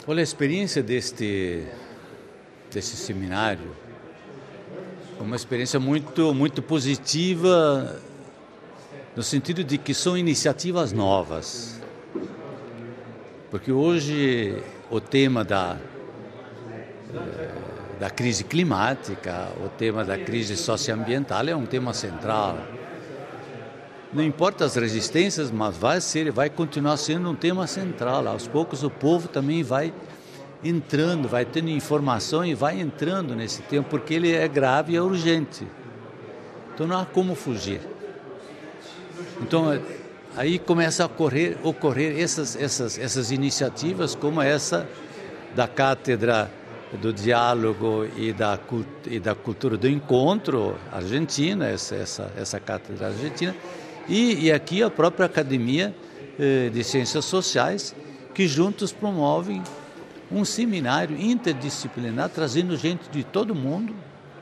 Olha, a experiência desse seminário é uma experiência muito positiva, no sentido de que são iniciativas novas. Porque hoje o tema da crise climática, o tema da crise socioambiental é um tema central. Não importa as resistências, mas vai continuar sendo um tema central. Aos poucos o povo também vai entrando, vai tendo informação e vai entrando nesse tema, porque ele é grave e é urgente. Então não há como fugir. Então aí começa a ocorrer essas iniciativas, como essa da Cátedra do Diálogo e da Cultura do Encontro Argentina, essa cátedra argentina, e aqui a própria Academia de Ciências Sociais, que juntos promovem um seminário interdisciplinar, trazendo gente de todo mundo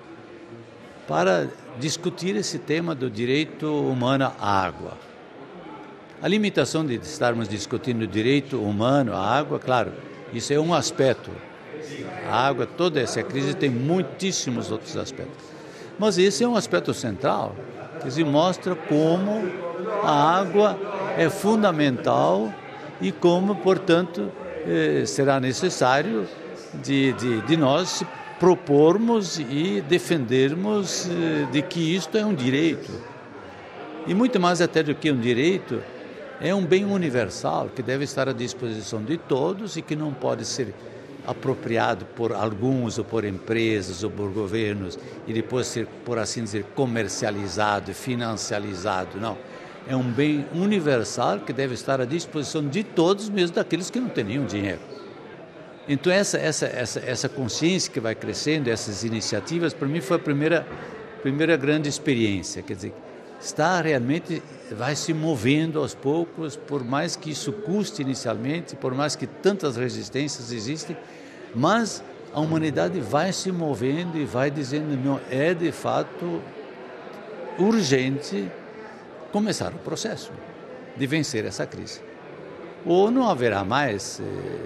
para discutir esse tema do direito humano à água. A limitação de estarmos discutindo o direito humano à água, claro, isso é um aspecto. A água, toda essa crise tem muitíssimos outros aspectos. Mas esse é um aspecto central, que mostra como a água é fundamental e como, portanto, será necessário de nós propormos e defendermos de que isto é um direito. E muito mais até do que um direito, é um bem universal que deve estar à disposição de todos e que não pode ser apropriado por alguns ou por empresas ou por governos e depois ser, por assim dizer, comercializado, financializado. Não, é um bem universal que deve estar à disposição de todos, mesmo daqueles que não têm nenhum dinheiro. Então essa consciência que vai crescendo, essas iniciativas, para mim foi a primeira grande experiência, quer dizer, vai se movendo aos poucos, por mais que isso custe inicialmente, por mais que tantas resistências existem, mas a humanidade vai se movendo e vai dizendo, não, é de fato urgente começar o processo de vencer essa crise. Ou não haverá mais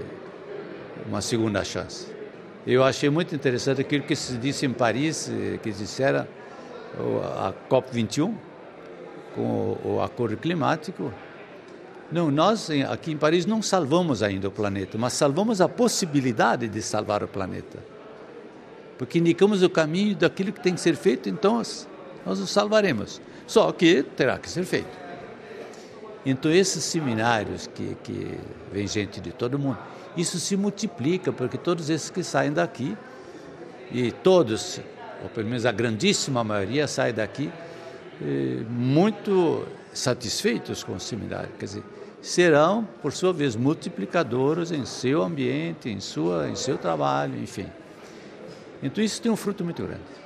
uma segunda chance. Eu achei muito interessante aquilo que se disse em Paris, que disseram a COP21, com o acordo climático. Não, nós aqui em Paris não salvamos ainda o planeta, mas salvamos a possibilidade de salvar o planeta. Porque indicamos o caminho daquilo que tem que ser feito, então nós o salvaremos. Só que terá que ser feito. Então esses seminários que vem gente de todo mundo, isso se multiplica, porque todos esses que saem daqui, e todos, ou pelo menos a grandíssima maioria, sai daqui muito satisfeitos com o seminário, quer dizer, serão, por sua vez, multiplicadores em seu ambiente, em seu trabalho, enfim. Então isso tem um fruto muito grande.